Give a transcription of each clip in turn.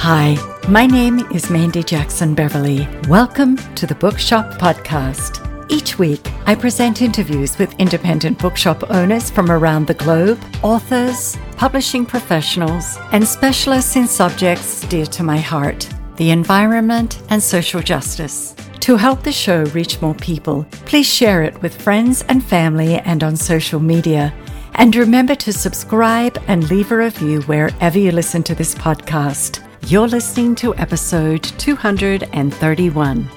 Hi, my name is Mandy Jackson Beverly. Welcome to the Bookshop Podcast. Each week, I present interviews with independent bookshop owners from around the globe, authors, publishing professionals, and specialists in subjects dear to my heart, the environment and social justice. To help the show reach more people, please share it with friends and family and on social media. And remember to subscribe and leave a review wherever you listen to this podcast. You're listening to episode 231.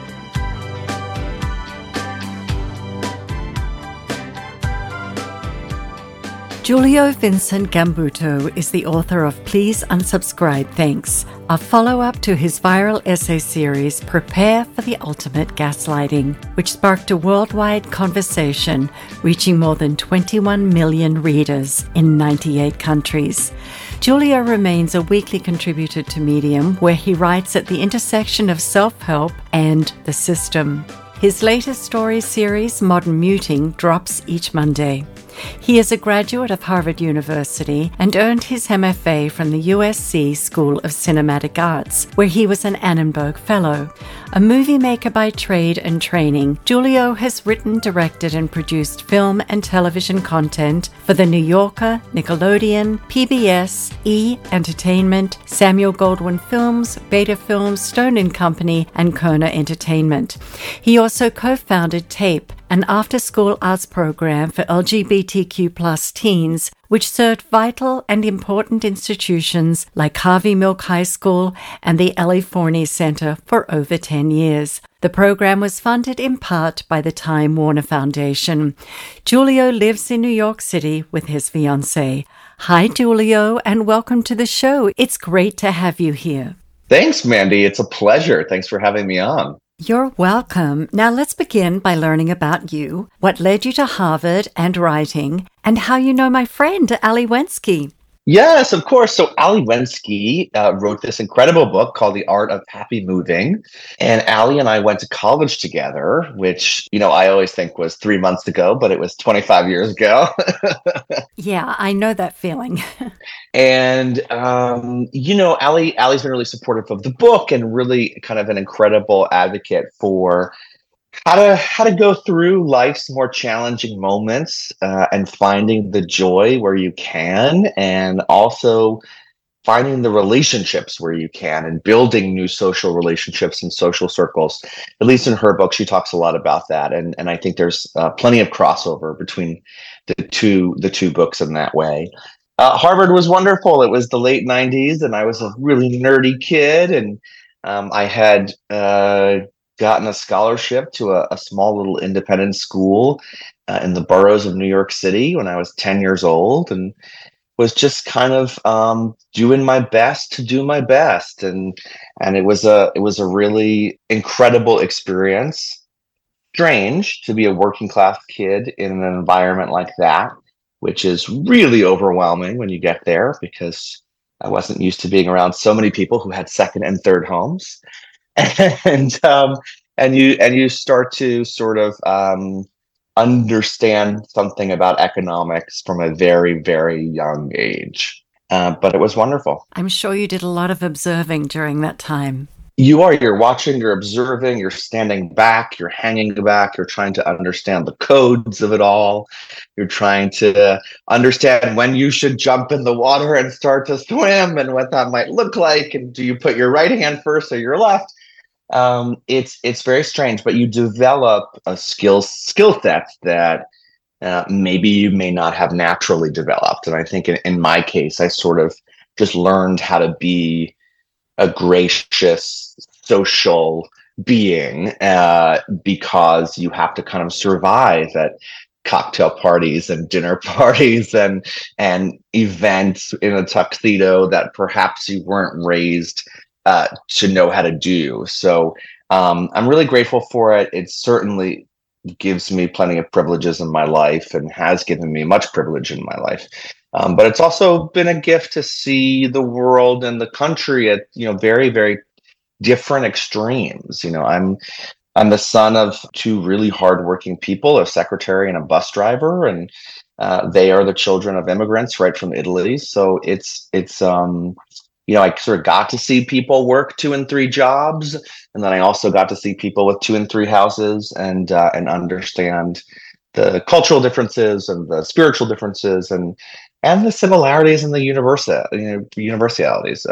Giulio Vincent Gambuto is the author of Please Unsubscribe, Thanks, a follow-up to his viral essay series Prepare for the Ultimate Gaslighting, which sparked a worldwide conversation reaching more than 21 million readers in 98 countries. Giulio remains a weekly contributor to Medium, where he writes at the intersection of self-help and the system. His latest story series, Modern Muting, drops each Monday. He is a graduate of Harvard University and earned his MFA from the USC School of Cinematic Arts, where he was an Annenberg Fellow. A movie maker by trade and training, Giulio has written, directed, and produced film and television content for The New Yorker, Nickelodeon, PBS, E! Entertainment, Samuel Goldwyn Films, Beta Films, Stone and Company, and Kerner Entertainment. He also co-founded TAPE, an after-school arts program for LGBTQ+ teens, which served vital and important institutions like Harvey Milk High School and the Ellie Forney Center for over 10 years. The program was funded in part by the Time Warner Foundation. Giulio lives in New York City with his fiancée. Hi, Giulio, and welcome to the show. It's great to have you here. Thanks, Mandy. It's a pleasure. Thanks for having me on. You're welcome. Now let's begin by learning about you, what led you to Harvard and writing, and how you know my friend, Ali Wensky. Yes, of course. So Ali Wensky wrote this incredible book called The Art of Happy Moving. And Ali and I went to college together, which, I always think was 3 months ago, but it was 25 years ago. Yeah, I know that feeling. And, Ali's been really supportive of the book and really kind of an incredible advocate for how to go through life's more challenging moments and finding the joy where you can, and also finding the relationships where you can and building new social relationships and social circles. At least in her book, she talks a lot about that. And I think there's plenty of crossover between the two books in that way. Harvard was wonderful. It was the late 90s, and I was a really nerdy kid. And I had gotten a scholarship to a small little independent school in the boroughs of New York City when I was 10 years old, and was just kind of doing my best to do my best. And it was a really incredible experience. Strange to be a working class kid in an environment like that, which is really overwhelming when you get there, because I wasn't used to being around so many people who had second and third homes. And you start to sort of understand something about economics from a very, very young age. But it was wonderful. I'm sure you did a lot of observing during that time. You're watching, you're observing, you're standing back, you're hanging back, you're trying to understand the codes of it all. You're trying to understand when you should jump in the water and start to swim and what that might look like. And do you put your right hand first or your left? It's very strange, but you develop a skill set that maybe you may not have naturally developed. And I think in my case, I sort of just learned how to be a gracious social being because you have to kind of survive at cocktail parties and dinner parties and events in a tuxedo that perhaps you weren't raised to know how to do. So I'm really grateful for it. It certainly gives me plenty of privileges in my life and has given me much privilege in my life. But it's also been a gift to see the world and the country at, very, very different extremes. I'm the son of two really hardworking people, a secretary and a bus driver, and they are the children of immigrants right from Italy. So it's I sort of got to see people work 2 and 3 jobs, and then I also got to see people with 2 and 3 houses, and understand the cultural differences and the spiritual differences, and the similarities and the universalities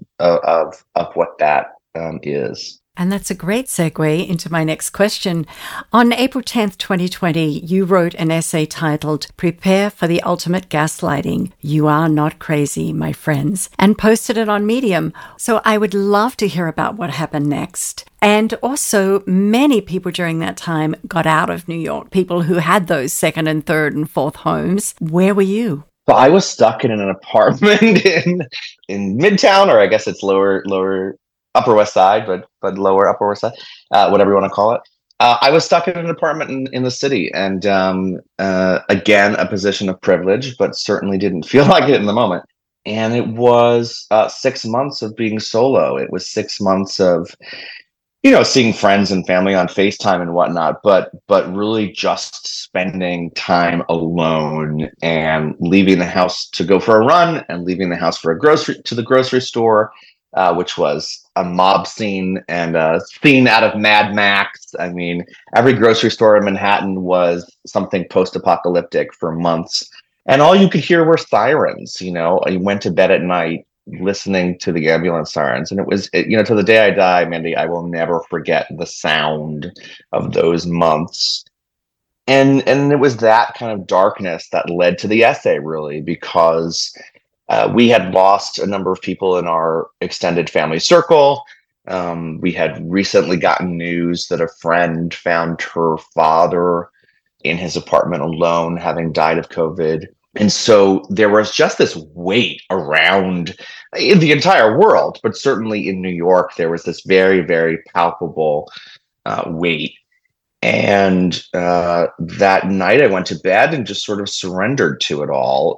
of what that is. And that's a great segue into my next question. On April 10th, 2020, you wrote an essay titled Prepare for the Ultimate Gaslighting. You are not crazy, my friends, and posted it on Medium. So I would love to hear about what happened next. And also, many people during that time got out of New York, people who had those second and third and fourth homes. Where were you? So I was stuck in an apartment in Midtown, or I guess it's lower Upper West Side, but lower Upper West Side, whatever you want to call it. I was stuck in an apartment in the city, and again, a position of privilege, but certainly didn't feel like it in the moment. And it was 6 months of being solo. It was 6 months of, seeing friends and family on FaceTime and whatnot, but really just spending time alone and leaving the house to go for a run and leaving the house for the grocery store, which was a mob scene and a scene out of Mad Max. I mean, every grocery store in Manhattan was something post-apocalyptic for months. And all you could hear were sirens. I went to bed at night listening to the ambulance sirens. And it was, to the day I die, Mandy, I will never forget the sound of those months. And it was that kind of darkness that led to the essay, really, because we had lost a number of people in our extended family circle. We had recently gotten news that a friend found her father in his apartment alone, having died of COVID. And so there was just this weight around in the entire world, but certainly in New York, there was this very, very palpable weight. And that night I went to bed and just sort of surrendered to it all.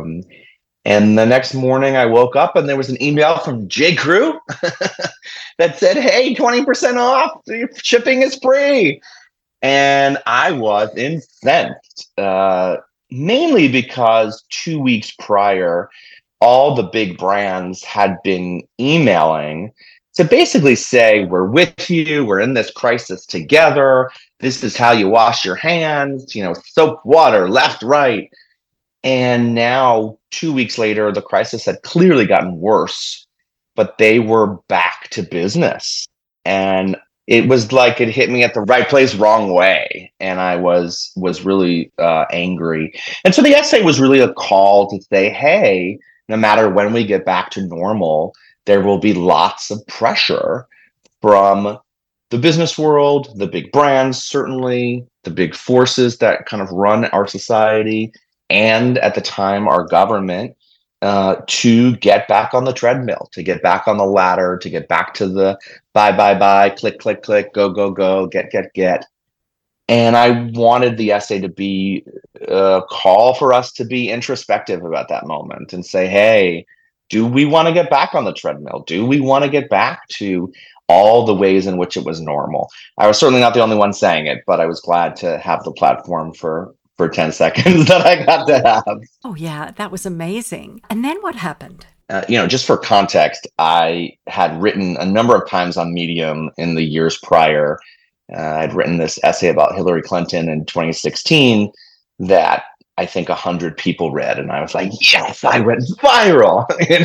And the next morning I woke up and there was an email from J.Crew that said, hey, 20% off, shipping is free. And I was incensed, mainly because 2 weeks prior, all the big brands had been emailing to basically say, we're with you, we're in this crisis together, this is how you wash your hands, soap, water, left, right. And now, 2 weeks later, the crisis had clearly gotten worse, but they were back to business. And it was like it hit me at the right place, wrong way. And I was really angry. And so the essay was really a call to say, hey, no matter when we get back to normal, there will be lots of pressure from the business world, the big brands, certainly, the big forces that kind of run our society, and at the time, our government, to get back on the treadmill, to get back on the ladder, to get back to the buy, click, click, click, go, get. And I wanted the essay to be a call for us to be introspective about that moment and say, hey, do we want to get back on the treadmill? Do we want to get back to all the ways in which it was normal? I was certainly not the only one saying it, but I was glad to have the platform for 10 seconds that I got to have. Oh, yeah, that was amazing. And then what happened? Just for context, I had written a number of times on Medium in the years prior. I'd written this essay about Hillary Clinton in 2016 that I think 100 people read. And I was like, yes, I went viral,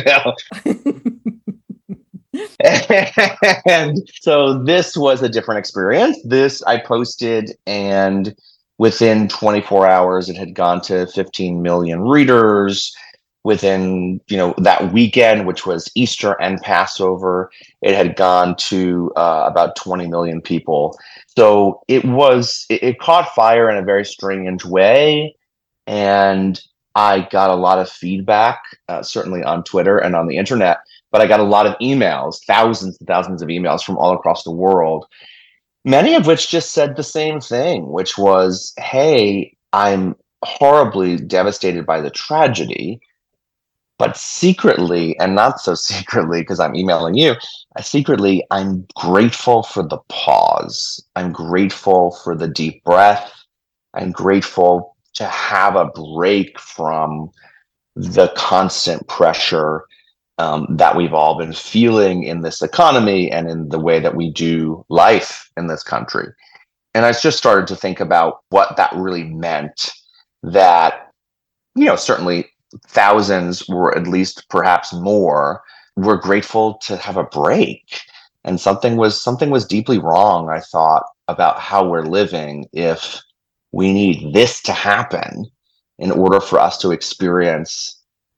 And so this was a different experience. This I posted, and within 24 hours, it had gone to 15 million readers. Within, that weekend, which was Easter and Passover, it had gone to about 20 million people. So it caught fire in a very strange way. And I got a lot of feedback, certainly on Twitter and on the internet, but I got a lot of emails, thousands and thousands of emails from all across the world, many of which just said the same thing, which was, hey, I'm horribly devastated by the tragedy, but secretly, and not so secretly because I'm emailing you, secretly, I'm grateful for the pause. I'm grateful for the deep breath. I'm grateful to have a break from the constant pressure that we've all been feeling in this economy and in the way that we do life in this country. And I just started to think about what that really meant, that, certainly thousands, or at least perhaps more, were grateful to have a break. And something was deeply wrong, I thought, about how we're living if we need this to happen in order for us to experience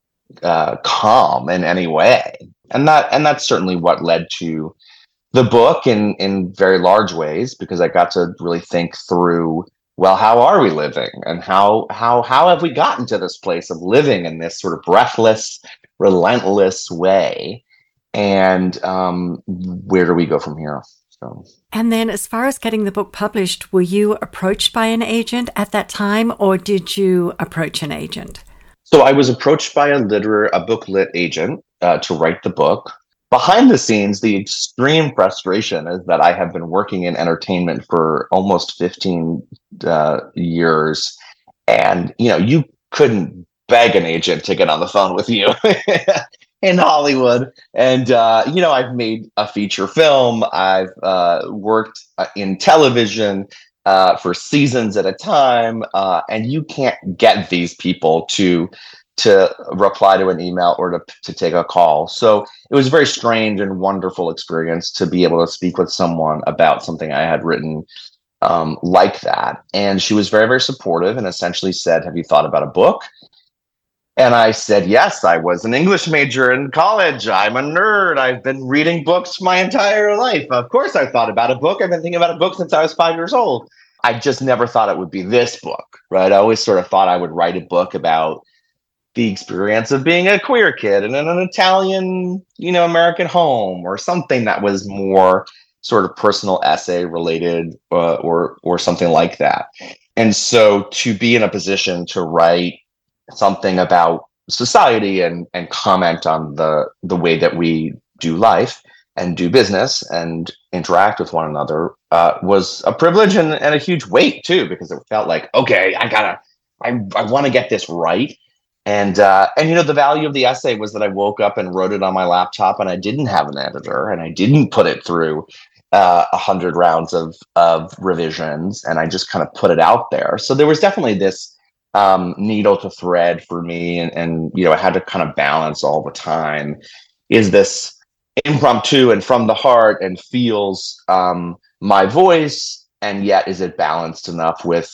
calm in any way. And that's certainly what led to the book in very large ways, because I got to really think through, well, how are we living, and how have we gotten to this place of living in this sort of breathless, relentless way, and where do we go from here? So. And then, as far as getting the book published, were you approached by an agent at that time, or did you approach an agent? So I was approached by a booklit agent to write the book. Behind the scenes, the extreme frustration is that I have been working in entertainment for almost 15 years, and you couldn't beg an agent to get on the phone with you in Hollywood. And I've made a feature film. I've worked in television for seasons at a time, and you can't get these people to reply to an email or to take a call. So it was a very strange and wonderful experience to be able to speak with someone about something I had written like that. And she was very, very supportive and essentially said, "Have you thought about a book?" And I said, "Yes, I was an English major in college. I'm a nerd. I've been reading books my entire life. Of course, I thought about a book. I've been thinking about a book since I was 5 years old. I just never thought it would be this book," right? I always sort of thought I would write a book about the experience of being a queer kid in an Italian, American home, or something that was more sort of personal essay related, or something like that. And so to be in a position to write something about society and comment on the way that we do life and do business and interact with one another was a privilege and a huge weight too, because it felt like, okay, I want to get this right. And the value of the essay was that I woke up and wrote it on my laptop, and I didn't have an editor, and I didn't put it through 100 rounds of revisions, and I just kind of put it out there. So there was definitely this needle to thread for me, and I had to kind of balance all the time. Is this impromptu and from the heart and feels my voice, and yet is it balanced enough with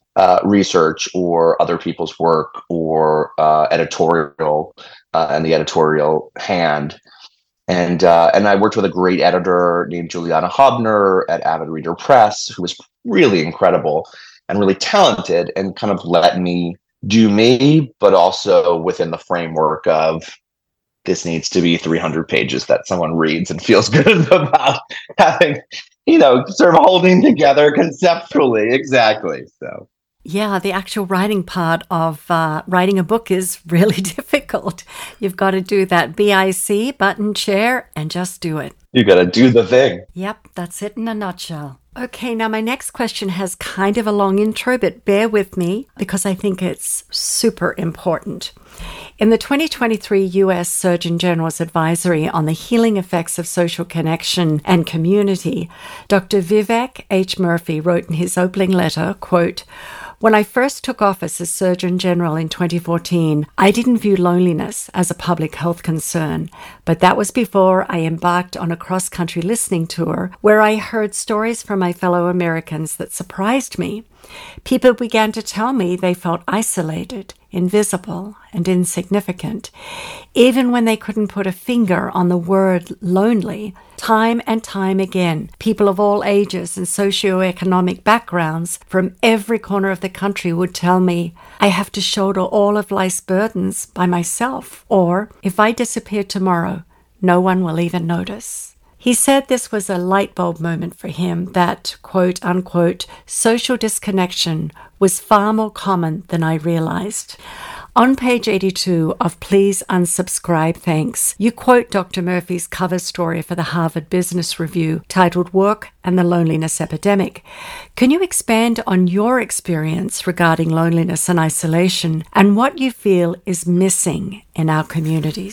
research or other people's work or editorial and the editorial hand. And I worked with a great editor named Juliana Hobner at Avid Reader Press, who was really incredible and really talented, and kind of let me do me, but also within the framework of, this needs to be 300 pages that someone reads and feels good about having, sort of holding together conceptually. Exactly. So. Yeah, the actual writing part of writing a book is really difficult. You've got to do that BIC, button, chair, and just do it. You got to do the thing. Yep, that's it in a nutshell. Okay, now my next question has kind of a long intro, but bear with me because I think it's super important. In the 2023 U.S. Surgeon General's advisory on the healing effects of social connection and community, Dr. Vivek H. Murphy wrote in his opening letter, quote, "When I first took office as Surgeon General in 2014, I didn't view loneliness as a public health concern, but that was before I embarked on a cross-country listening tour where I heard stories from my fellow Americans that surprised me. People began to tell me they felt isolated, invisible, and insignificant. Even when they couldn't put a finger on the word lonely, time and time again, people of all ages and socioeconomic backgrounds from every corner of the country would tell me, I have to shoulder all of life's burdens by myself, or if I disappear tomorrow, no one will even notice." He said this was a light bulb moment for him, that, quote unquote, social disconnection was far more common than I realized. On page 82 of Please Unsubscribe, Thanks, you quote Dr. Murphy's cover story for the Harvard Business Review titled Work and the Loneliness Epidemic. Can you expand on your experience regarding loneliness and isolation and what you feel is missing in our communities?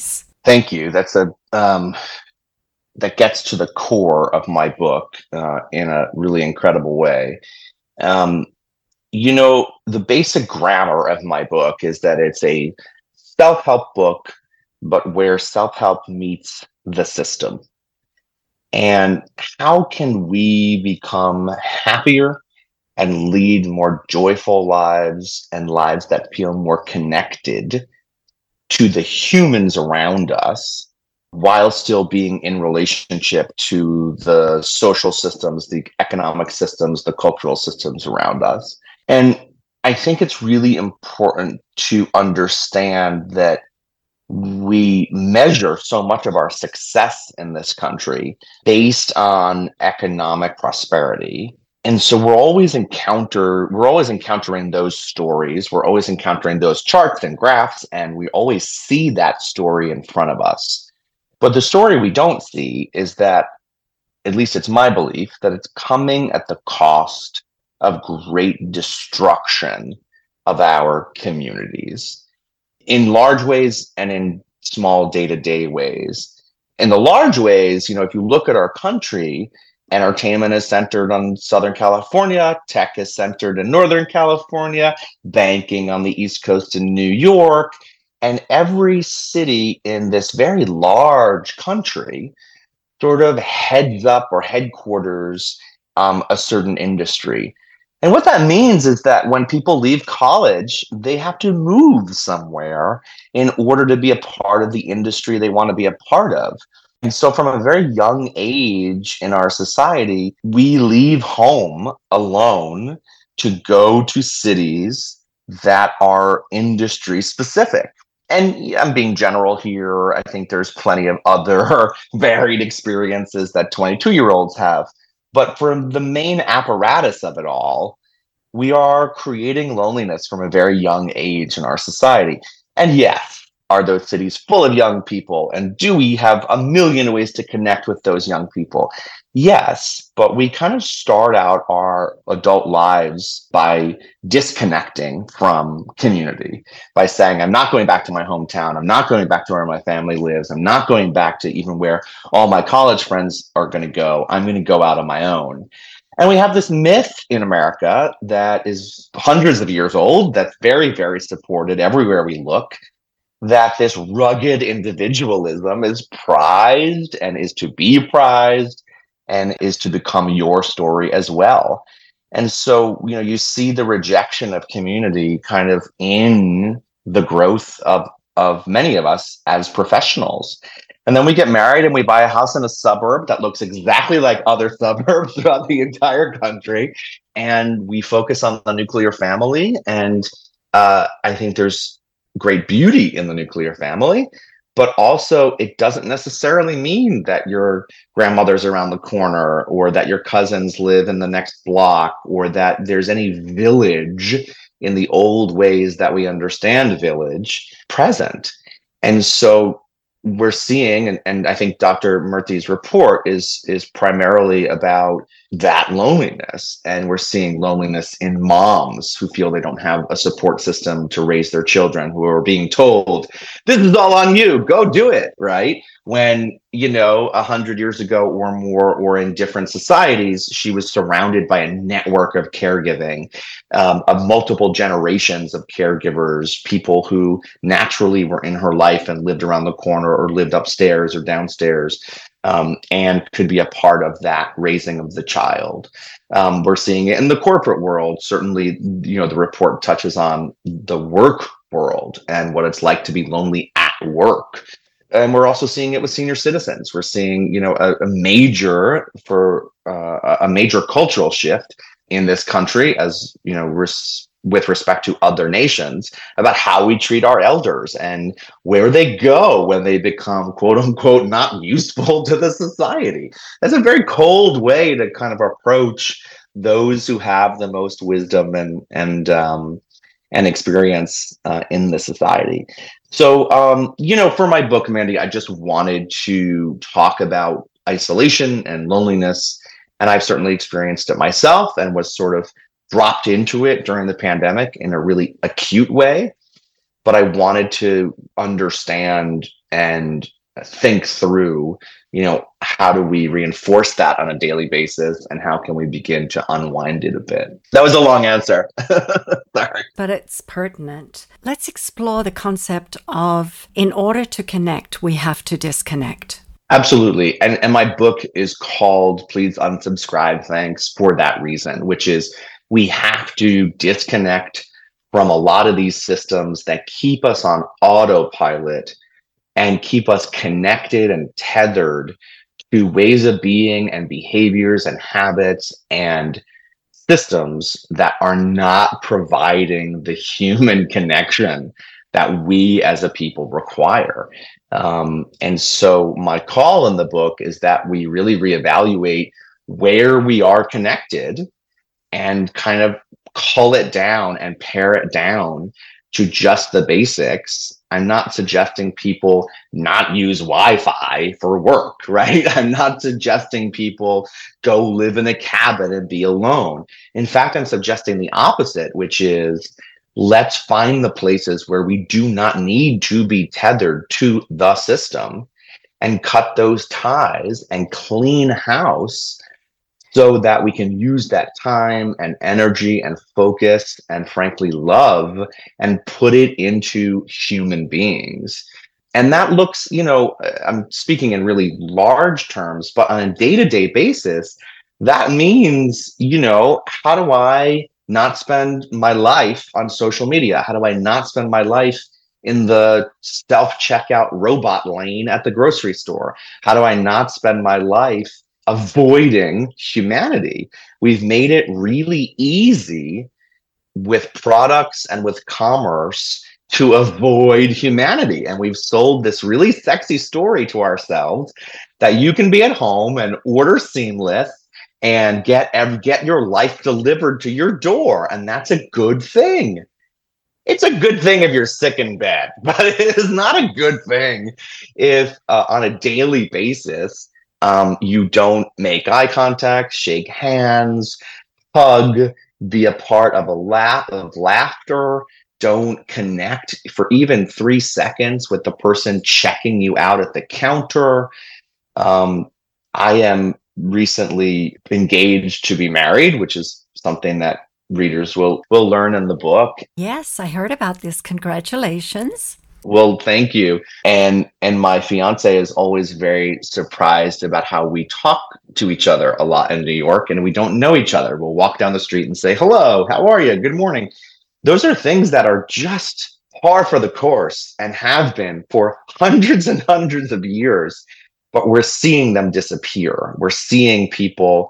Thank you. That gets to the core of my book in a really incredible way. Um, the basic grammar of my book is that it's a self-help book, but where self-help meets the system. And how can we become happier and lead more joyful lives and lives that feel more connected to the humans around us while still being in relationship to the social systems, the economic systems, the cultural systems around us? And I think it's really important to understand that we measure so much of our success in this country based on economic prosperity. And so we're always encountering those stories. We're always encountering those charts and graphs, and we always see that story in front of us. But the story we don't see is that, at least it's my belief, that it's coming at the cost of great destruction of our communities in large ways and in small day-to-day ways. In the large ways, if you look at our country, entertainment is centered on Southern California, tech is centered in Northern California, banking on the East Coast in New York, and every city in this very large country sort of heads up or headquarters a certain industry. And what that means is that when people leave college, they have to move somewhere in order to be a part of the industry they want to be a part of. And so from a very young age in our society, we leave home alone to go to cities that are industry specific. And I'm being general here. I think there's plenty of other varied experiences that 22-year-olds have. But for the main apparatus of it all, we are creating loneliness from a very young age in our society. And yes, are those cities full of young people? And do we have a million ways to connect with those young people? Yes, but we kind of start out our adult lives by disconnecting from community, by saying, I'm not going back to my hometown. I'm not going back to where my family lives. I'm not going back to even where all my college friends are going to go. I'm going to go out on my own. And we have this myth in America that is hundreds of years old, that's very, very supported everywhere we look, that this rugged individualism is prized and is to be prized and is to become your story as well. And so, you see the rejection of community kind of in the growth of many of us as professionals. And then we get married and we buy a house in a suburb that looks exactly like other suburbs throughout the entire country. And we focus on the nuclear family. And I think there's great beauty in the nuclear family, but also it doesn't necessarily mean that your grandmother's around the corner or that your cousins live in the next block or that there's any village in the old ways that we understand village present. And so we're seeing, and I think Dr. Murthy's report is primarily about that loneliness. And we're seeing loneliness in moms who feel they don't have a support system to raise their children, who are being told, this is all on you, go do it, right? When, 100 years ago or more, or in different societies, she was surrounded by a network of caregiving, of multiple generations of caregivers, people who naturally were in her life and lived around the corner or lived upstairs or downstairs, and could be a part of that raising of the child. We're seeing it in the corporate world. Certainly, the report touches on the work world and what it's like to be lonely at work. And we're also seeing it with senior citizens. We're seeing, a major cultural shift in this country, as with respect to other nations, about how we treat our elders and where they go when they become, quote unquote, not useful to the society. That's a very cold way to kind of approach those who have the most wisdom and experience in the society. So, for my book, Mandy, I just wanted to talk about isolation and loneliness. And I've certainly experienced it myself and was sort of dropped into it during the pandemic in a really acute way. But I wanted to understand and think through, how do we reinforce that on a daily basis, and how can we begin to unwind it a bit? That was a long answer. Sorry. But it's pertinent. Let's explore the concept of, in order to connect, we have to disconnect. Absolutely. And my book is called Please Unsubscribe Thanks for that reason, which is we have to disconnect from a lot of these systems that keep us on autopilot and keep us connected and tethered to ways of being and behaviors and habits and systems that are not providing the human connection that we as a people require. And so my call in the book is that we really reevaluate where we are connected and kind of cull it down and pare it down to just the basics. I'm not suggesting people not use Wi-Fi for work, right? I'm not suggesting people go live in a cabin and be alone. In fact, I'm suggesting the opposite, which is let's find the places where we do not need to be tethered to the system and cut those ties and clean house so that we can use that time and energy and focus and frankly love and put it into human beings. And that looks, I'm speaking in really large terms, but on a day-to-day basis, that means, how do I not spend my life on social media? How do I not spend my life in the self-checkout robot lane at the grocery store? How do I not spend my life avoiding humanity? We've made it really easy with products and with commerce to avoid humanity. And we've sold this really sexy story to ourselves that you can be at home and order seamless and get your life delivered to your door. And that's a good thing. It's a good thing if you're sick in bed, but it is not a good thing if on a daily basis, you don't make eye contact, shake hands, hug, be a part of a laugh of laughter. Don't connect for even 3 seconds with the person checking you out at the counter. I am recently engaged to be married, which is something that readers will learn in the book. Yes, I heard about this. Congratulations. Well, thank you. And my fiance is always very surprised about how we talk to each other a lot in New York, and we don't know each other. We'll walk down the street and say, hello, how are you? Good morning. Those are things that are just par for the course and have been for hundreds and hundreds of years, but we're seeing them disappear. We're seeing people,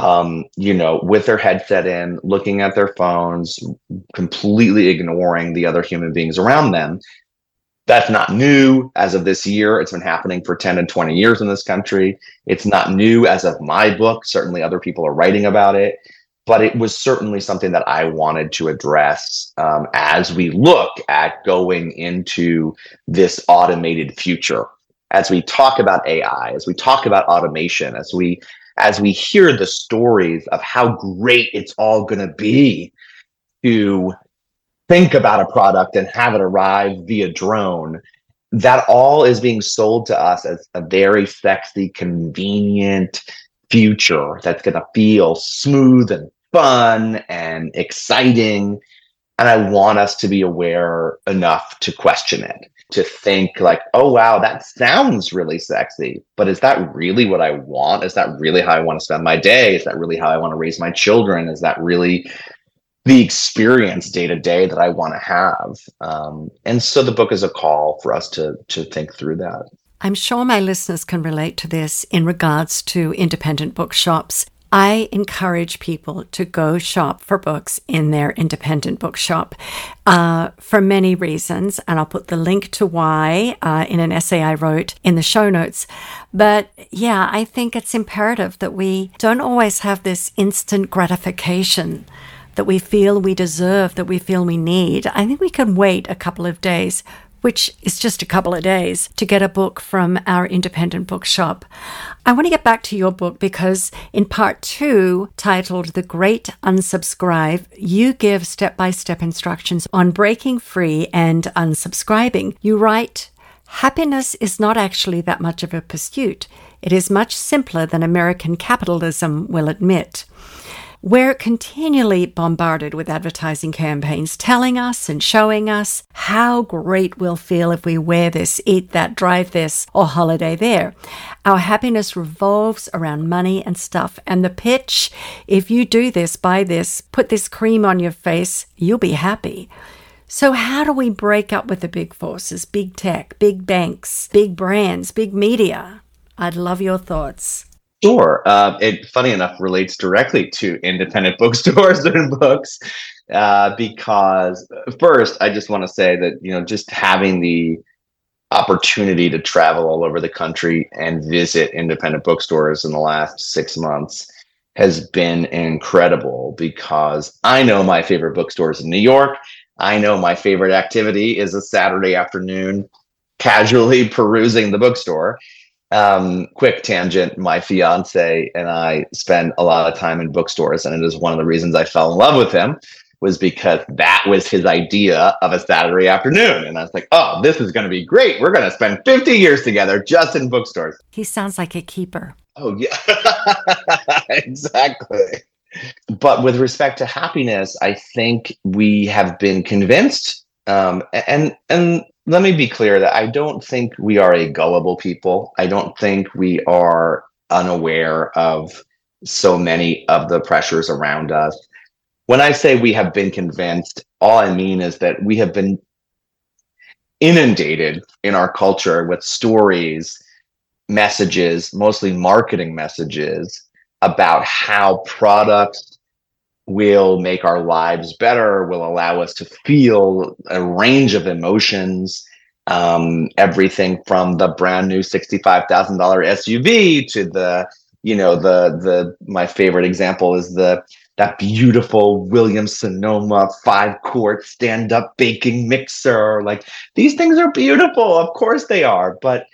with their headset in, looking at their phones, completely ignoring the other human beings around them. That's not new as of this year. It's been happening for 10 and 20 years in this country. It's not new as of my book. Certainly other people are writing about it, but it was certainly something that I wanted to address as we look at going into this automated future. As we talk about AI, as we talk about automation, as we hear the stories of how great it's all going to be to think about a product and have it arrive via drone, that all is being sold to us as a very sexy, convenient future that's going to feel smooth and fun and exciting. And I want us to be aware enough to question it, to think like, oh, wow, that sounds really sexy, but is that really what I want? Is that really how I want to spend my day? Is that really how I want to raise my children? Is that really the experience day to day that I want to have? And so the book is a call for us to think through that. I'm sure my listeners can relate to this in regards to independent bookshops. I encourage people to go shop for books in their independent bookshop for many reasons. And I'll put the link to why in an essay I wrote in the show notes. But yeah, I think it's imperative that we don't always have this instant gratification that we feel we deserve, that we feel we need. I think we can wait a couple of days, which is just a couple of days, to get a book from our independent bookshop. I want to get back to your book because in part 2, titled The Great Unsubscribe, you give step-by-step instructions on breaking free and unsubscribing. You write, Happiness is not actually that much of a pursuit. It is much simpler than American capitalism will admit. We're continually bombarded with advertising campaigns telling us and showing us how great we'll feel if we wear this, eat that, drive this, or holiday there. Our happiness revolves around money and stuff. And the pitch, if you do this, buy this, put this cream on your face, you'll be happy. So how do we break up with the big forces, big tech, big banks, big brands, big media? I'd love your thoughts. Sure. It, funny enough, relates directly to independent bookstores and books, because first, I just want to say that, just having the opportunity to travel all over the country and visit independent bookstores in the last 6 months has been incredible, because I know my favorite bookstores in New York. I know my favorite activity is a Saturday afternoon casually perusing the bookstore. Quick tangent, my fiance and I spend a lot of time in bookstores, and it is one of the reasons I fell in love with him, was because that was his idea of a Saturday afternoon. And I was like, oh, this is going to be great. We're going to spend 50 years together just in bookstores. He sounds like a keeper. Oh, yeah, exactly. But with respect to happiness, I think we have been convinced, and let me be clear that I don't think we are a gullible people. I don't think we are unaware of so many of the pressures around us. When I say we have been convinced, all I mean is that we have been inundated in our culture with stories, messages, mostly marketing messages, about how products will make our lives better, will allow us to feel a range of emotions, everything from the brand new $65,000 SUV to the my favorite example is that beautiful Williams Sonoma 5-quart stand-up baking mixer. Like, these things are beautiful, of course they are, but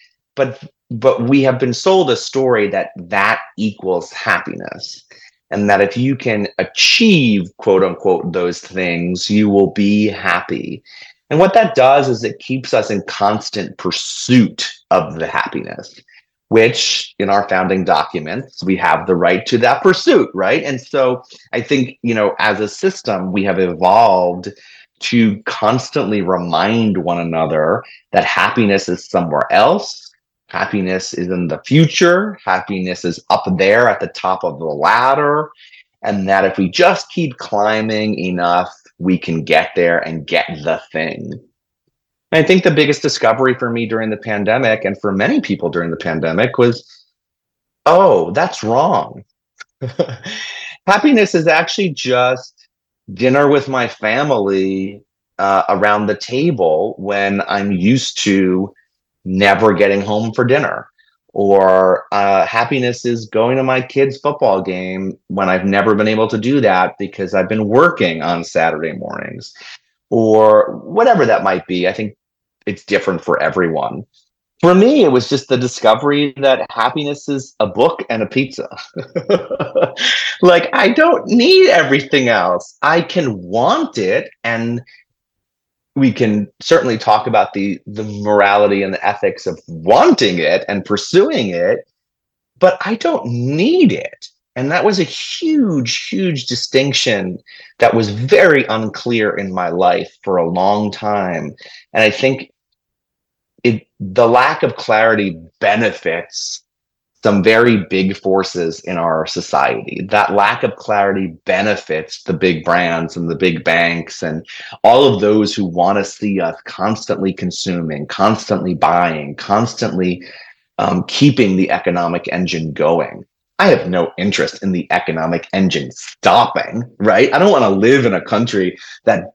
we have been sold a story that equals happiness. And that if you can achieve, quote unquote, those things, you will be happy. And what that does is it keeps us in constant pursuit of the happiness, which in our founding documents, we have the right to that pursuit, right? And so I think, as a system, we have evolved to constantly remind one another that happiness is somewhere else. Happiness is in the future. Happiness is up there at the top of the ladder. And that if we just keep climbing enough, we can get there and get the thing. And I think the biggest discovery for me during the pandemic, and for many people during the pandemic, was, oh, that's wrong. Happiness is actually just dinner with my family around the table when I'm used to never getting home for dinner, or happiness is going to my kids' football game when I've never been able to do that because I've been working on Saturday mornings, or whatever that might be. I think it's different for everyone. For me, it was just the discovery that happiness is a book and a pizza. Like, I don't need everything else. I can want it, and we can certainly talk about the morality and the ethics of wanting it and pursuing it, but I don't need it. And that was a huge, huge distinction that was very unclear in my life for a long time. And I think the lack of clarity benefits some very big forces in our society. That lack of clarity benefits the big brands and the big banks and all of those who want to see us constantly consuming, constantly buying, constantly keeping the economic engine going. I have no interest in the economic engine stopping, right? I don't want to live in a country that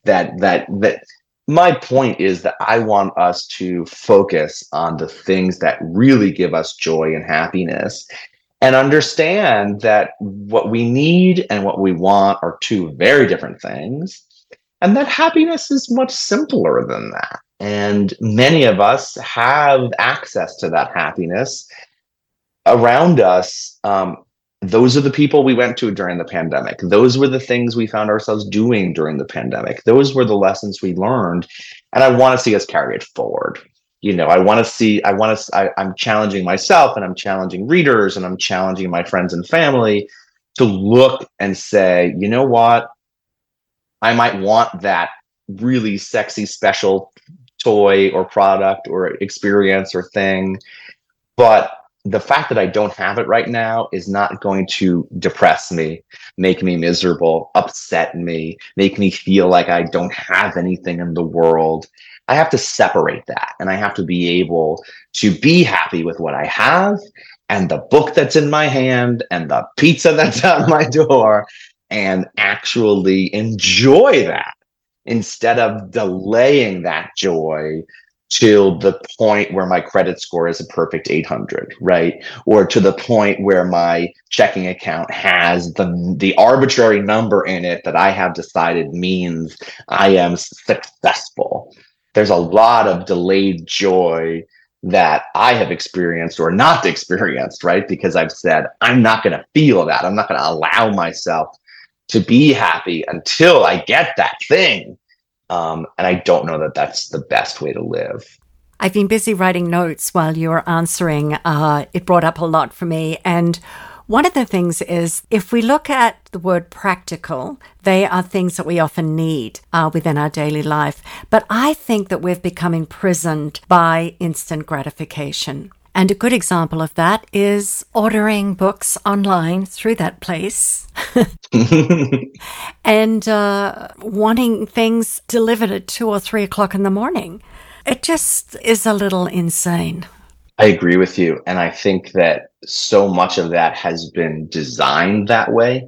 my point is that I want us to focus on the things that really give us joy and happiness, and understand that what we need and what we want are two very different things, and that happiness is much simpler than that. And many of us have access to that happiness around us. Those are the people we went to during the pandemic. Those were the things we found ourselves doing during the pandemic. Those were the lessons we learned. And I want to see us carry it forward. I'm challenging myself, and I'm challenging readers, and I'm challenging my friends and family to look and say, you know what? I might want that really sexy, special toy or product or experience or thing. But the fact that I don't have it right now is not going to depress me, make me miserable, upset me, make me feel like I don't have anything in the world. I have to separate that, and I have to be able to be happy with what I have and the book that's in my hand and the pizza that's out my door, and actually enjoy that instead of delaying that joy till the point where my credit score is a perfect 800, right? Or to the point where my checking account has the arbitrary number in it that I have decided means I am successful. There's a lot of delayed joy that I have experienced or not experienced, right? Because I've said, I'm not going to feel that. I'm not going to allow myself to be happy until I get that thing. And I don't know that that's the best way to live. I've been busy writing notes while you were answering. It brought up a lot for me. And one of the things is, if we look at the word practical, they are things that we often need within our daily life. But I think that we've become imprisoned by instant gratification. And a good example of that is ordering books online through that place and wanting things delivered at 2 or 3 o'clock in the morning. It just is a little insane. I agree with you. And I think that so much of that has been designed that way.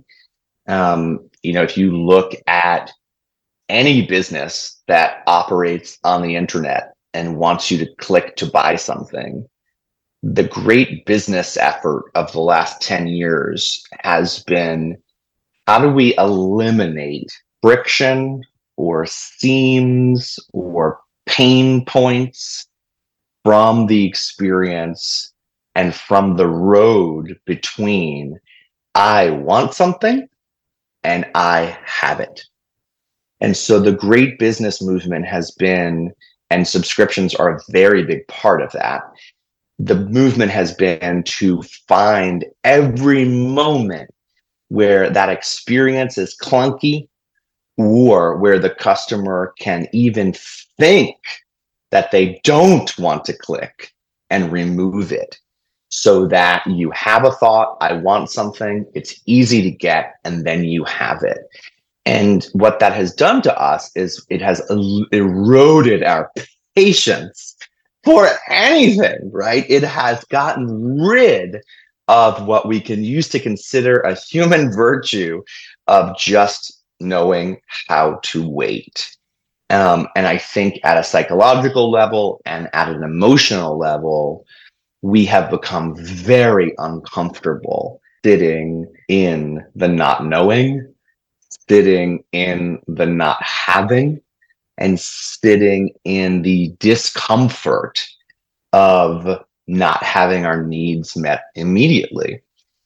If you look at any business that operates on the internet and wants you to click to buy something, the great business effort of the last 10 years has been, how do we eliminate friction or seams or pain points from the experience and from the road between I want something and I have it. And so the great business movement has been, and subscriptions are a very big part of that. The movement has been to find every moment where that experience is clunky, or where the customer can even think that they don't want to click, and remove it, so that you have a thought, I want something, it's easy to get, and then you have it. And what that has done to us is it has eroded our patience for anything, right? It has gotten rid of what we can use to consider a human virtue of just knowing how to wait. And I think at a psychological level and at an emotional level, we have become very uncomfortable sitting in the not knowing, sitting in the not having, and sitting in the discomfort of not having our needs met immediately.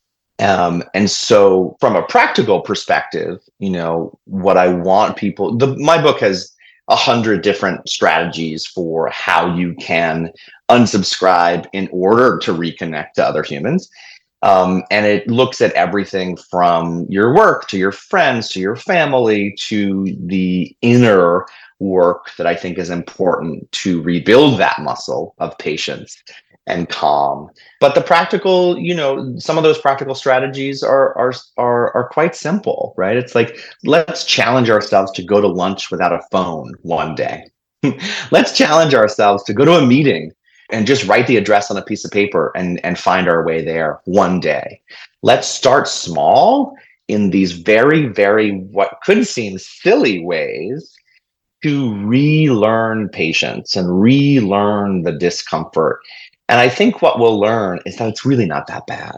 And so from a practical perspective, what I want people, my book has 100 different strategies for how you can unsubscribe in order to reconnect to other humans. And it looks at everything from your work to your friends to your family to the inner work that I think is important to rebuild that muscle of patience and calm. But the practical, some of those practical strategies are quite simple, right? It's like, let's challenge ourselves to go to lunch without a phone one day. Let's challenge ourselves to go to a meeting and just write the address on a piece of paper and find our way there one day. Let's start small in these very, very, what could seem silly ways, to relearn patience and relearn the discomfort. And I think what we'll learn is that it's really not that bad.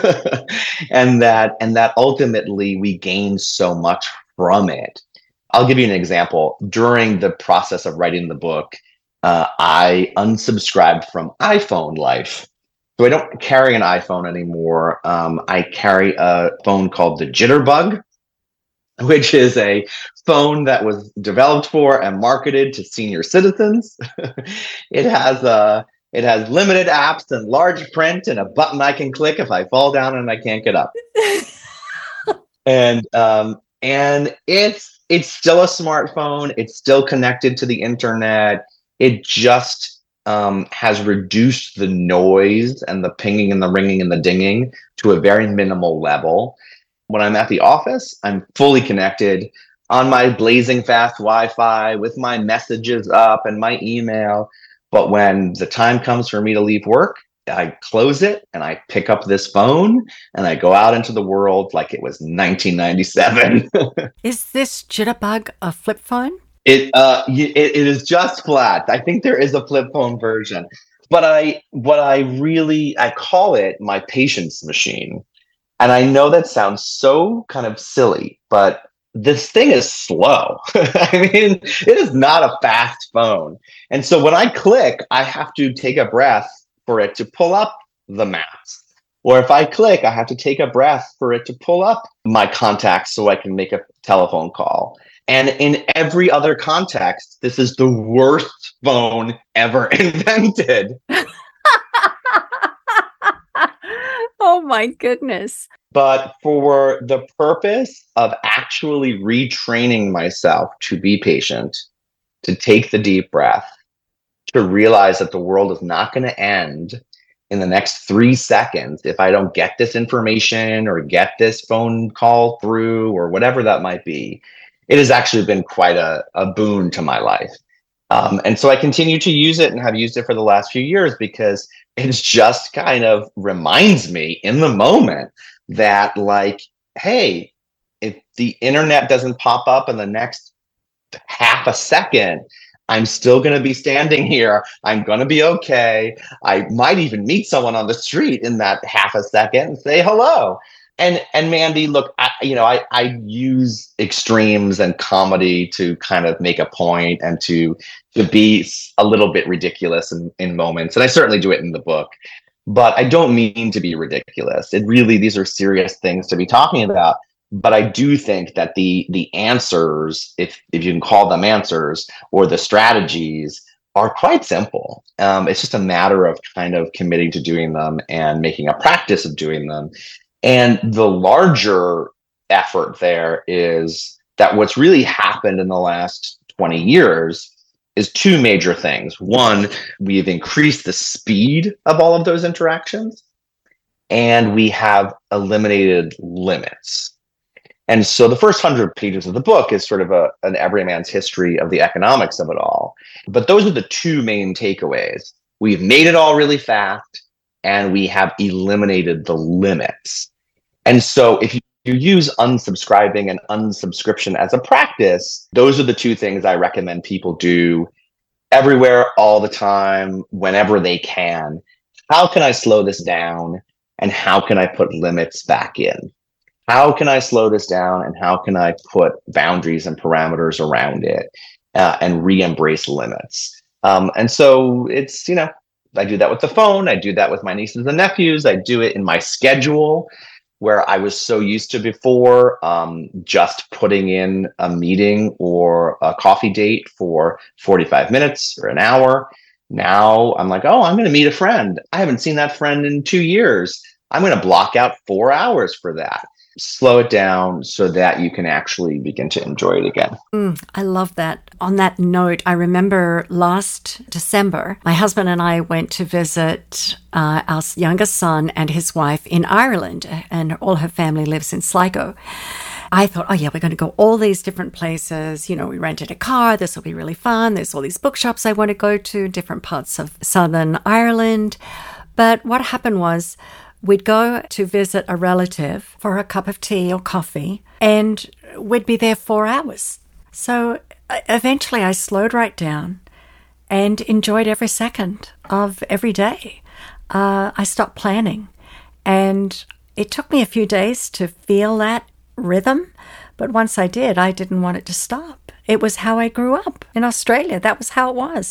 and that ultimately we gain so much from it. I'll give you an example. During the process of writing the book, I unsubscribed from iPhone life. So I don't carry an iPhone anymore. I carry a phone called the Jitterbug. which is a phone that was developed for and marketed to senior citizens. It has limited apps and large print and a button I can click if I fall down and I can't get up. And it's still a smartphone. It's still connected to the internet. It just has reduced the noise and the pinging and the ringing and the dinging to a very minimal level. When I'm at the office, I'm fully connected on my blazing fast Wi-Fi with my messages up and my email. But when the time comes for me to leave work, I close it and I pick up this phone and I go out into the world like it was 1997. Is this Jitterbug a flip phone? It is just flat. I think there is a flip phone version, but I call it my patience machine. And I know that sounds so kind of silly, but this thing is slow. I mean, it is not a fast phone. And so when I click, I have to take a breath for it to pull up the maps. Or if I click, I have to take a breath for it to pull up my contacts so I can make a telephone call. And in every other context, this is the worst phone ever invented. Oh my goodness. But for the purpose of actually retraining myself to be patient, to take the deep breath, to realize that the world is not going to end in the next 3 seconds if I don't get this information or get this phone call through or whatever that might be, it has actually been quite a boon to my life. And so I continue to use it and have used it for the last few years because it's just kind of reminds me in the moment that, like, hey, if the internet doesn't pop up in the next half a second, I'm still going to be standing here. I'm going to be okay. I might even meet someone on the street in that half a second and say hello. And Mandy, look, I use extremes and comedy to kind of make a point and to be a little bit ridiculous in moments. And I certainly do it in the book. But I don't mean to be ridiculous. These are serious things to be talking about. But I do think that the answers, if you can call them answers, or the strategies are quite simple. It's just a matter of kind of committing to doing them and making a practice of doing them. And the larger effort there is that what's really happened in the last 20 years is two major things. One, we've increased the speed of all of those interactions, and we have eliminated limits. And so the first 100 pages of the book is sort of an everyman's history of the economics of it all. But those are the two main takeaways. We've made it all really fast, and we have eliminated the limits. And so if you use unsubscribing and unsubscription as a practice, those are the two things I recommend people do everywhere, all the time, whenever they can. How can I slow this down? And how can I put limits back in? How can I slow this down? And how can I put boundaries and parameters around it and re-embrace limits? And so it's, I do that with the phone. I do that with my nieces and nephews. I do it in my schedule, where I was so used to before, just putting in a meeting or a coffee date for 45 minutes or an hour. Now I'm like, oh, I'm going to meet a friend. I haven't seen that friend in 2 years. I'm going to block out 4 hours for that. Slow it down so that you can actually begin to enjoy it again. I love that. On that note, I remember last December, my husband and I went to visit our youngest son and his wife in Ireland, and all her family lives in Sligo. I thought, oh yeah, we're going to go all these different places. We rented a car. This will be really fun. There's all these bookshops I want to go to, different parts of Southern Ireland. But what happened was, we'd go to visit a relative for a cup of tea or coffee, and we'd be there 4 hours. So eventually I slowed right down and enjoyed every second of every day. I stopped planning, and it took me a few days to feel that rhythm. But once I did, I didn't want it to stop. It was how I grew up in Australia. That was how it was.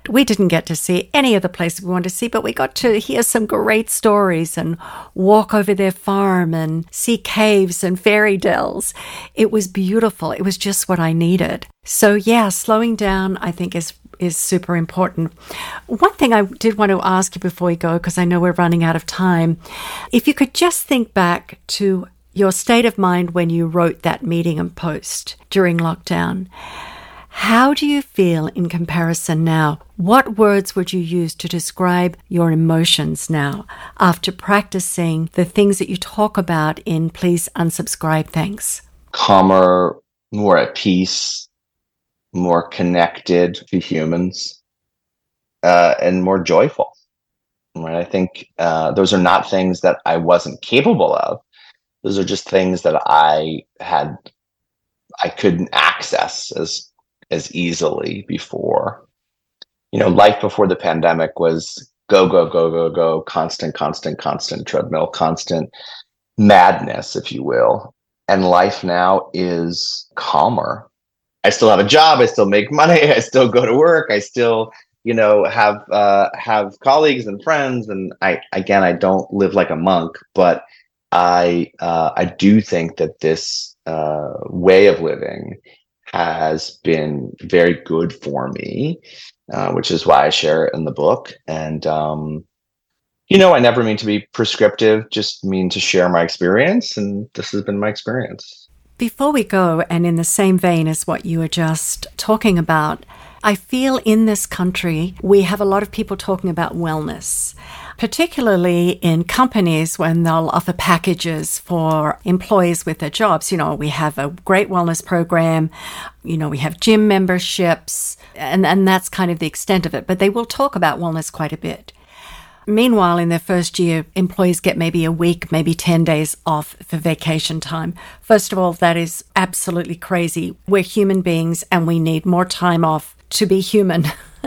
We didn't get to see any of the places we wanted to see, but we got to hear some great stories and walk over their farm and see caves and fairy dells. It was beautiful. It was just what I needed. So yeah, slowing down, I think, is super important. One thing I did want to ask you before we go, because I know we're running out of time, if you could just think back to your state of mind when you wrote that Medium post during lockdown. How do you feel in comparison now? What words would you use to describe your emotions now after practicing the things that you talk about in Please Unsubscribe Thanks? Calmer, more at peace, more connected to humans, and more joyful. Right? I think those are not things that I wasn't capable of. Those are just things that I couldn't access as easily before. Life before the pandemic was go, go, go, go, go, constant treadmill, constant madness, if you will. And life now is calmer. I still have a job. I still make money. I still go to work. I still, have colleagues and friends. And I don't live like a monk, but I do think that this way of living has been very good for me, which is why I share it in the book. And, I never mean to be prescriptive, just mean to share my experience. And this has been my experience. Before we go, and in the same vein as what you were just talking about, I feel in this country, we have a lot of people talking about wellness, particularly in companies when they'll offer packages for employees with their jobs. We have a great wellness program, we have gym memberships, and that's kind of the extent of it. But they will talk about wellness quite a bit. Meanwhile, in their first year, employees get maybe a week, maybe 10 days off for vacation time. First of all, that is absolutely crazy. We're human beings and we need more time off to be human,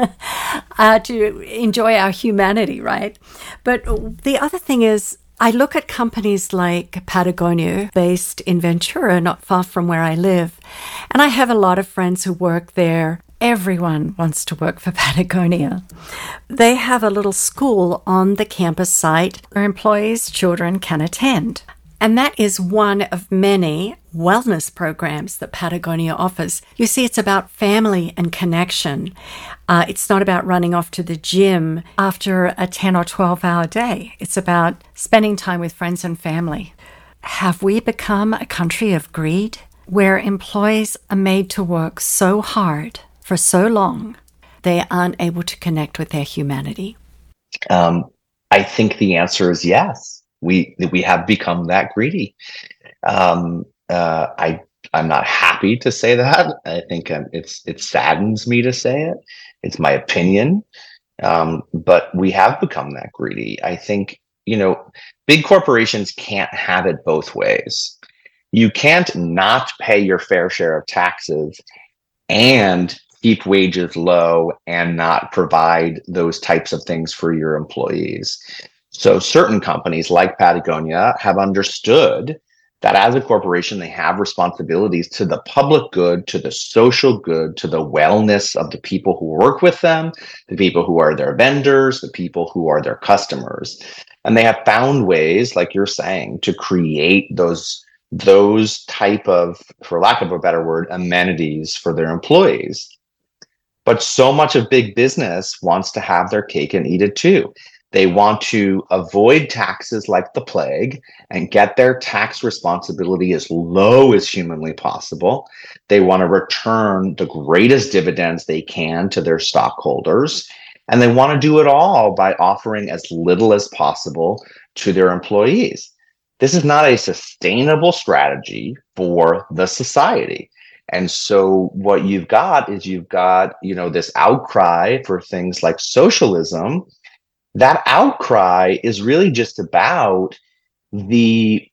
to enjoy our humanity, right? But the other thing is, I look at companies like Patagonia, based in Ventura, not far from where I live, and I have a lot of friends who work there. Everyone wants to work for Patagonia. They have a little school on the campus site where employees' children can attend. And that is one of many wellness programs that Patagonia offers. You see, it's about family and connection. It's not about running off to the gym after a 10 or 12-hour day. It's about spending time with friends and family. Have we become a country of greed where employees are made to work so hard for so long they aren't able to connect with their humanity? I think the answer is yes. We have become that greedy. I'm not happy to say that. I think it saddens me to say it. It's my opinion. But we have become that greedy. I think, big corporations can't have it both ways. You can't not pay your fair share of taxes and keep wages low and not provide those types of things for your employees. So certain companies like Patagonia have understood that as a corporation, they have responsibilities to the public good, to the social good, to the wellness of the people who work with them, the people who are their vendors, the people who are their customers. And they have found ways, like you're saying, to create those type of, for lack of a better word, amenities for their employees. But so much of big business wants to have their cake and eat it too. They want to avoid taxes like the plague and get their tax responsibility as low as humanly possible. They want to return the greatest dividends they can to their stockholders. And they want to do it all by offering as little as possible to their employees. This is not a sustainable strategy for the society. And so what you've got is this outcry for things like socialism. That outcry is really just about the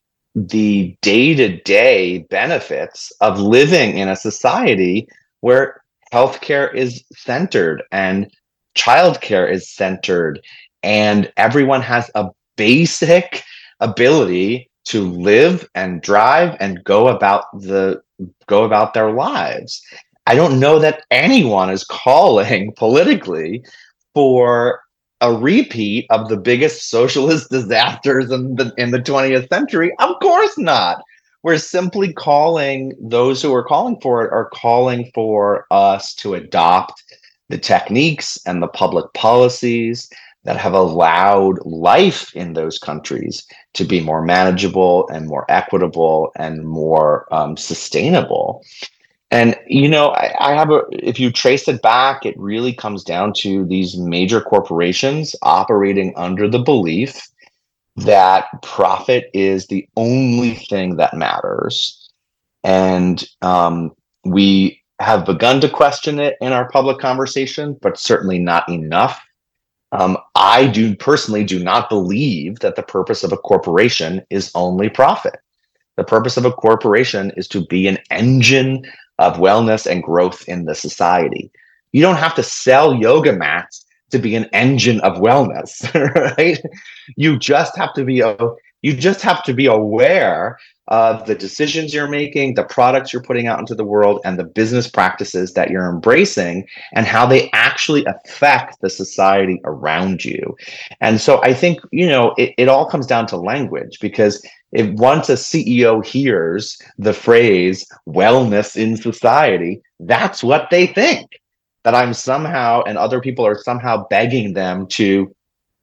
day-to-day benefits of living in a society where healthcare is centered and childcare is centered, and everyone has a basic ability to live and drive and go about their lives. I don't know that anyone is calling politically for a repeat of the biggest socialist disasters in the 20th century. Of course not. We're simply calling, those who are calling for it are calling for us to adopt the techniques and the public policies that have allowed life in those countries to be more manageable and more equitable and more sustainable. And, I have if you trace it back, it really comes down to these major corporations operating under the belief that profit is the only thing that matters. And we have begun to question it in our public conversation, but certainly not enough. I personally do not believe that the purpose of a corporation is only profit. The purpose of a corporation is to be an engine of wellness and growth in the society. You don't have to sell yoga mats to be an engine of wellness, right? You just have to be aware of the decisions you're making, the products you're putting out into the world, and the business practices that you're embracing, and how they actually affect the society around you. And so I think, it all comes down to language, because if once a CEO hears the phrase wellness in society, that's what they think. That I'm somehow, and other people are somehow begging them to,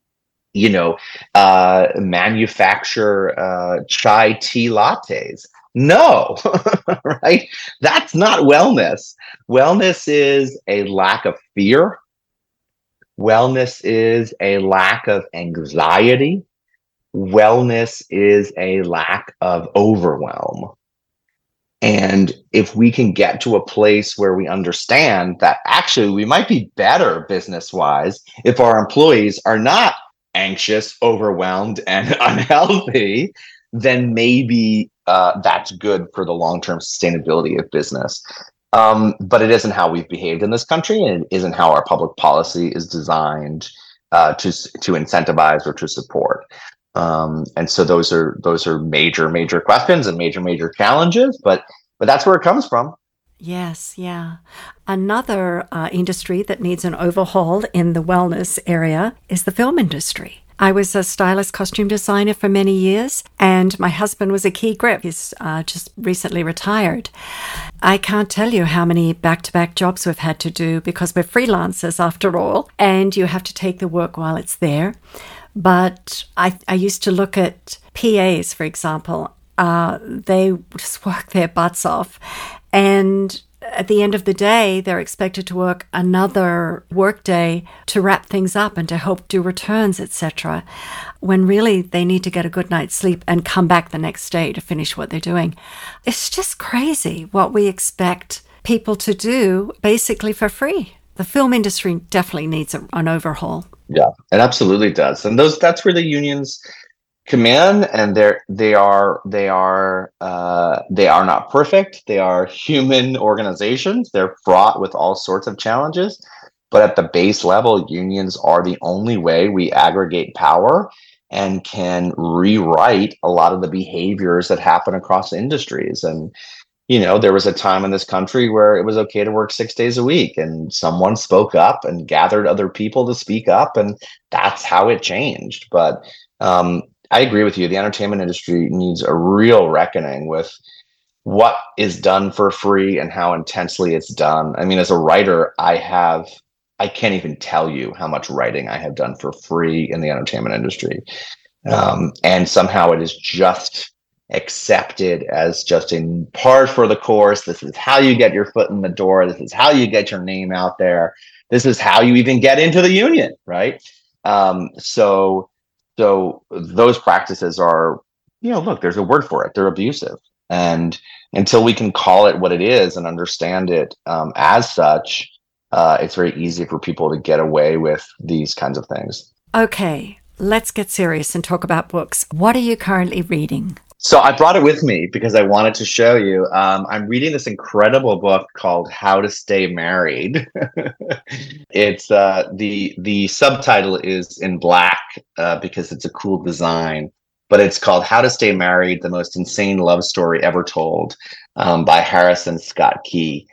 manufacture chai tea lattes. No, right? That's not wellness. Wellness is a lack of fear. Wellness is a lack of anxiety. Wellness is a lack of overwhelm. And if we can get to a place where we understand that actually we might be better business-wise if our employees are not anxious, overwhelmed, and unhealthy, then maybe that's good for the long-term sustainability of business. But it isn't how we've behaved in this country, and it isn't how our public policy is designed to incentivize or to support. And so those are major questions and major challenges, but that's where it comes from. Yes, yeah. Another industry that needs an overhaul in the wellness area is the film industry. I was a stylist costume designer for many years, and my husband was a key grip. He's just recently retired. I can't tell you how many back-to-back jobs we've had to do because we're freelancers after all, and you have to take the work while it's there. But I used to look at PAs, for example. They just work their butts off. And at the end of the day, they're expected to work another workday to wrap things up and to help do returns, etc., when really they need to get a good night's sleep and come back the next day to finish what they're doing. It's just crazy what we expect people to do basically for free. The film industry definitely needs an overhaul. Yeah, it absolutely does. And that's where the unions come in, and they are not perfect. They are human organizations. They're fraught with all sorts of challenges. But at the base level, unions are the only way we aggregate power and can rewrite a lot of the behaviors that happen across industries. And there was a time in this country where it was okay to work 6 days a week, and someone spoke up and gathered other people to speak up, and that's how it changed. But I agree with you. The entertainment industry needs a real reckoning with what is done for free and how intensely it's done. I mean, as a writer, I can't even tell you how much writing I have done for free in the entertainment industry. And somehow it is just accepted as just in part for the course. This is how you get your foot in the door. This is how you get your name out there. This is how you even get into the union, right? So those practices are, look, there's a word for it. They're abusive. And until we can call it what it is and understand it as such, it's very easy for people to get away with these kinds of things. Okay, let's get serious and talk about books. What are you currently reading? So I brought it with me because I wanted to show you. I'm reading this incredible book called How to Stay Married. It's the subtitle is in black because it's a cool design, but it's called How to Stay Married: The Most Insane Love Story Ever Told by Harrison Scott Key.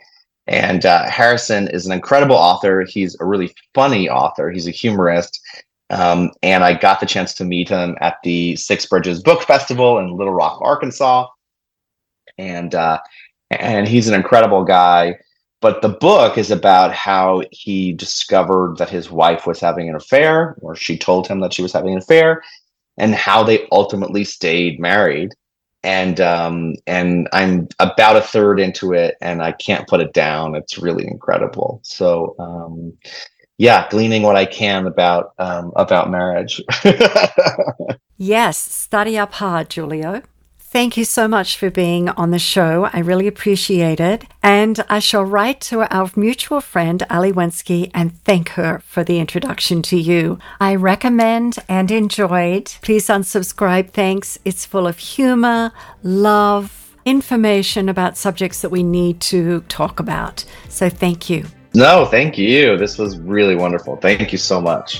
And Harrison is an incredible author. He's a really funny author. He's a humorist. And I got the chance to meet him at the Six Bridges Book Festival in Little Rock, Arkansas. And he's an incredible guy. But the book is about how he discovered that his wife was having an affair, or she told him that she was having an affair, and how they ultimately stayed married. And I'm about a third into it, and I can't put it down. It's really incredible. So gleaning what I can about marriage. Yes, study up hard, Julio. Thank you so much for being on the show. I really appreciate it. And I shall write to our mutual friend, Ali Wensky, and thank her for the introduction to you. I recommend and enjoyed Please Unsubscribe Thanks. It's full of humor, love, information about subjects that we need to talk about. So thank you. No, thank you. This was really wonderful. Thank you so much.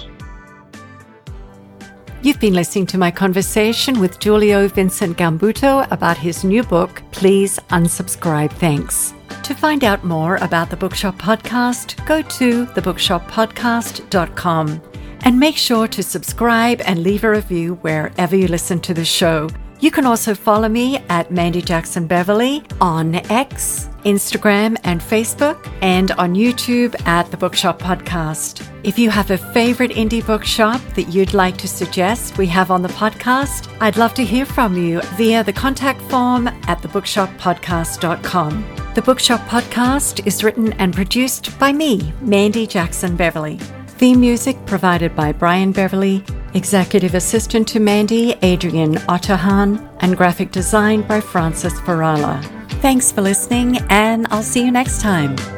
You've been listening to my conversation with Julio Vincent Gambuto about his new book, Please Unsubscribe Thanks. To find out more about the Bookshop Podcast, go to thebookshoppodcast.com and make sure to subscribe and leave a review wherever you listen to the show. You can also follow me at Mandy Jackson Beverly on X, Instagram, and Facebook, and on YouTube at The Bookshop Podcast. If you have a favorite indie bookshop that you'd like to suggest we have on the podcast, I'd love to hear from you via the contact form at thebookshoppodcast.com. The Bookshop Podcast is written and produced by me, Mandy Jackson Beverly. Theme music provided by Brian Beverly, executive assistant to Mandy, Adrian Otterhan, and graphic design by Francis Farala. Thanks for listening, and I'll see you next time.